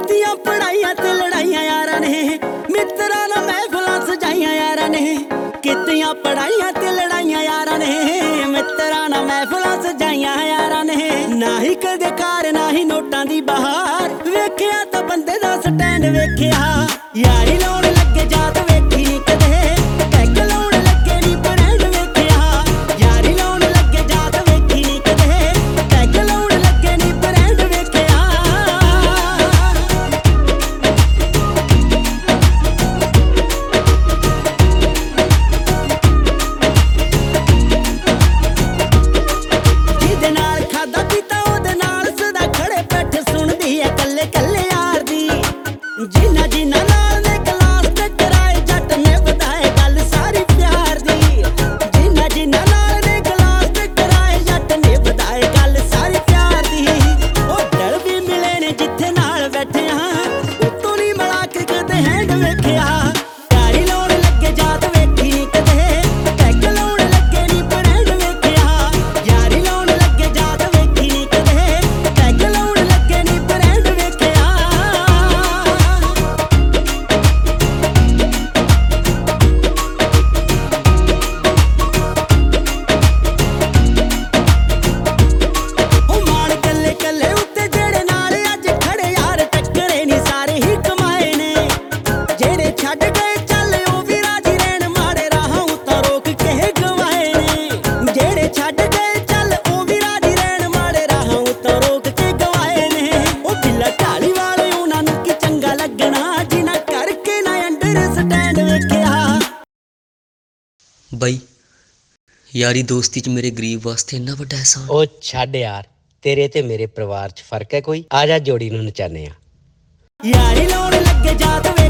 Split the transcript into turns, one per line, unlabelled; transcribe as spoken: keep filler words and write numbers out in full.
ਕੀਤੀਆਂ ਪੜਾਈਆਂ ਤੇ ਲੜਾਈਆਂ ਯਾਰਾਂ ਨੇ, ਮਿੱਤਰਾਂ ਨਾਲ ਮਹਿਫਲਾਂ ਸਜਾਈਆਂ ਯਾਰਾਂ ਨੇ। ਕੀਤੀਆਂ ਪੜਾਈਆਂ ਤੇ ਲੜਾਈਆਂ ਯਾਰਾਂ ਨੇ, ਮਿੱਤਰਾਂ ਨਾਲ ਮਹਿਫਲਾਂ ਸਜਾਈਆਂ ਯਾਰਾਂ ਨੇ। ਨਾ ਹੀ ਕਦੇ ਕਾਰ ਨਾ ਹੀ ਨੋਟਾਂ ਦੀ ਬਹਾਰ, ਵੇਖਿਆ ਤਾਂ ਬੰਦੇ ਦਾ ਸਟੈਂਡ ਵੇਖਿਆ। ਯਾਰੀ ਲਾਉਣ ਲੱਗੇ ਜਾਤ ਵੇਖੀ ਨੀ ਕਦੇ, ਪੈਗ ਲਾਉਣ ਲੱਗੇ ਨੀ ਬ੍ਰਾਂਡ ਵੇਖਿਆ। ਯਾਰੀ ਲਾਉਣ ਲੱਗੇ ਜਾਤ ਵੇਖੀ ਨੀ ਕਦੇ, ਪੈਗ ਲਾਉਣ ਲੱਗੇ ਨੀ ਬ੍ਰਾਂਡ ਵੇਖਿਆ। ਜਿਹਦੇ ਨਾਲ ਖਾਦਾ ਪੀਤਾ ਉਹਦੇ ਨਾਲ ਸਦਾ ਖੜੇ ਬੈਠੇ ਸੁਣਦੀ ਐ ਕੱਲੇ ਕੱਲੇ ਯਾਰ ਦੀ। ਜਿਨ੍ਹਾਂ ਜਿਨ੍ਹਾਂ ਨਾਲ ਨੇ ਗਲਾਸ ਟਕਰਾਏ ਜੱਟ ਨੇ ਵਧਾਏ ਗੱਲ ਸਾਰੀ ਪਿਆਰ ਦੀ। ਜਿਨ੍ਹਾਂ ਜਿਨ੍ਹਾਂ ਨਾਲ ਨੇ ਗਲਾਸ ਟਕਰਾਏ ਜੱਟ ਨੇ ਵਧਾਏ ਗੱਲ ਸਾਰੀ ਪਿਆਰ ਦੀ। ਉਹ ਡਲ ਵੀ ਮਿਲੇ ਨੇ ਜਿੱਥੇ ਨਾਲ ਬੈਠਿਆ, ਉਤੋਂ ਨੀ ਮਿਲਾ ਕੇ ਕਦੇ ਹੈਂਡ ਵੇਖਿਆ। ਯਾਰੀ ਲਾਉਣ ਲੱਗੇ ਜਾਤ ਵੇਖੀ ਨੀ ਕਦੇ, ਪੈਗ ਲਾਉਣ ਲੱਗੇ ਨੀ ਬ੍ਰਾਂਡ ਵੇਖਿਆ। ਯਾਰੀ ਲਾਉਣ ਲੱਗੇ ਜਾਤ ਵੇਖੀ ਨੀ ਕਦੇ, ਪੈਗ ਲਾਉਣ ਲੱਗੇ ਨੀ ਬ੍ਰਾਂਡ ਵੇਖਿਆ। ਉਹ ਮਾਣ ਕੱਲੇ ਕੱਲੇ ਉੱਤੇ ਜਿਹੜੇ ਨਾਲ ਅੱਜ ਖੜੇ ਯਾਰ ਟੱਕਰੇ ਨੀ ਸਾਰੇ ਹੀ ਕਮਾਏ ਨੇ। ਜਿਹੜੇ ਛੱਡ ਗਏ ਚੱਲ ਉਹ ਵੀ ਰਾਜੀ ਰਹਿਣ, ਮਾੜੇ ਰਾਹਾਂ ਉੱਤੋਂ ਰੋਕ ਕੇ ਗਵਾਏ ਨੇ। ਜਿਹੜੇ ਛੱਡ ਗਏ ਚੱਲ ਉਹ ਵੀ ਰਾਜੀ ਰਹਿਣ, ਮਾੜੇ ਰਾਹਾਂ ਉੱਤੋਂ ਰੋਕ ਕੇ ਗਵਾਏ ਨੇ। ਉਹ ਬਿੱਲਾ ਢਾਲੀ ਵਾਲੇ ਉਹਨਾਂ ਨੂੰ ਕੀ ਚੰਗਾ ਲੱਗਣਾ, ਜਿਨ੍ਹਾਂ ਕਰਕੇ ਨਾ ਅੰਡਰਸਟੈਂਡ ਵੇਖਿਆ।
ਬਾਈ ਯਾਰੀ ਦੋਸਤੀ ਚ ਮੇਰੇ ਗਰੀਬ ਵਾਸਤੇ ਇੰਨਾ ਵੱਡਾ ਅਹਿਸਾਨ।
ਉਹ ਛੱਡ ਯਾਰ, ਤੇਰੇ ਤੇ ਮੇਰੇ ਪਰਿਵਾਰ 'ਚ ਫਰਕ ਹੈ ਕੋਈ? ਆ ਜਾ ਜੋੜੀ ਨੂੰ ਨਚਾਨੇ ਆ।
ਯਾਰੀ ਲਾਉਣ ਲੱਗੇ ਜਾਤ